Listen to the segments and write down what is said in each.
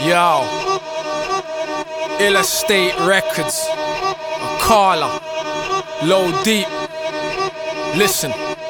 Yo, Ill Estate Records, Carla, Low Deep. Listen.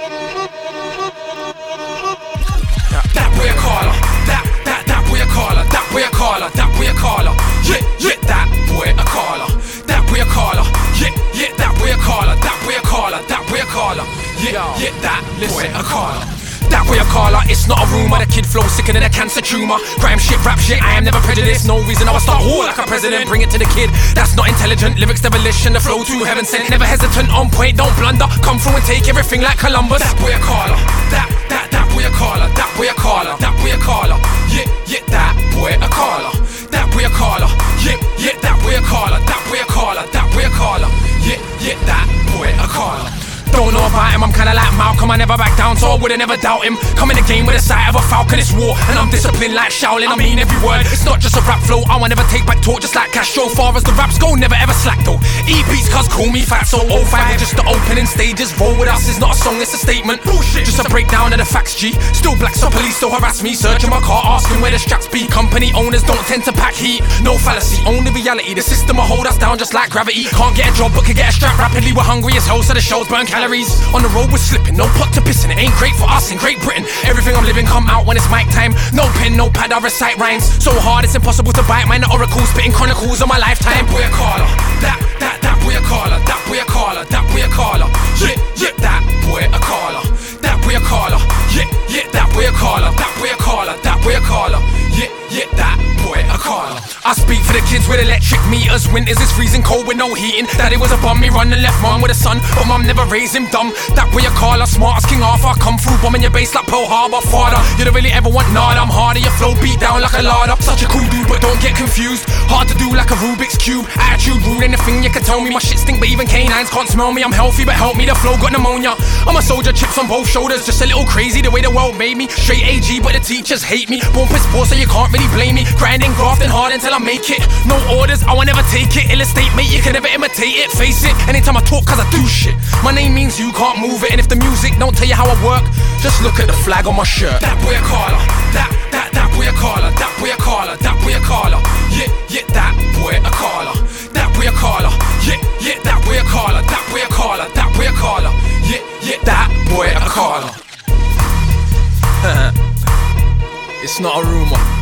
That boy a caller, that boy a caller, that boy a caller, that boy a caller. Yeah, that boy a caller, that boy a caller. Yeah, that boy a caller, that boy a caller, that boy a caller. Yeah, that boy a caller. That boy a caller, it's not a rumour. The kid flow sicker than a cancer tumour. Crime shit, rap shit, I am never prejudiced. No reason I would start war like a president. Bring it to the kid, that's not intelligent. Lyrics demolition, the flow to heaven sent. Never hesitant, on point, don't blunder. Come through and take everything like Columbus. That boy a caller, that boy a caller, that boy a caller, that boy a caller. Yeah, that boy a caller, that boy a caller. Yeah, that boy a caller, that boy a caller, that boy a caller. Yeah, that boy a caller. Don't know about him, I'm kinda like Malcolm, I never back down, so I would've never doubt him. Come in the game with the sight of a falcon, it's war, and I'm disciplined like Shaolin, I mean every word. It's not just a rap flow, I will never take back talk just like Castro. Far as the raps go, never ever slack though. Eat beats cuz call me fat, so 05 is just the opening stages. Roll with us is not a song, it's a statement. Bullshit, just a breakdown of the facts, G. Still black, so police still harass me. Searching my car, asking where the straps be. Company owners don't tend to pack heat, no fallacy, only reality. The system will hold us down just like gravity. Can't get a job but can get a strap rapidly. We're hungry as hell, so the shows burn calories. On the road we're slipping, no pot to piss in. It ain't great for us in Great Britain. Everything I'm living come out when it's mic time. No pen, no pad, I recite rhymes. So hard it's impossible to bite mine. The oracle spitting chronicles of my lifetime. That boy a caller, that boy a caller, that boy a caller, that boy a caller. Yeah, that boy a caller, that boy a caller. Yeah, that boy a caller, that boy a caller, that boy a caller. Yeah, that boy a caller. I speak for the kids with electric meters. Winters is freezing cold with no heating. Daddy was a bum, me run and left mom with a son, but mom never raised him dumb. That boy a caller, smart as King Arthur. Come through bombing your base like Pearl Harbor. Father, you don't really ever want nada. I'm harder, your flow beat down like a larder. Such a cool dude, but don't get confused. Hard to do like a Rubik's Cube. Attitude rude, anything you can tell me. My shit stink, but even canines can't smell me. I'm healthy, but help me, the flow got pneumonia. I'm a soldier, chips on both shoulders. Just a little crazy the way the world made me. Straight AG, but the teachers hate me. Born piss poor, so you can't really blame me. Grinding, grafting hard until I make it. No orders, I will never take it. Ill Estate, mate, you can never imitate it. Face it, anytime I talk, cause I do shit. My name means you can't move it. And if the music don't tell you how I work, just look at the flag on my shirt. That boy a caller, that boy a caller, that boy a caller, that boy a caller. Yeah, that boy a caller, that boy a caller. Yeah, that boy a caller, that boy a caller, that boy a caller. Yeah, that boy a caller. It's not a rumor.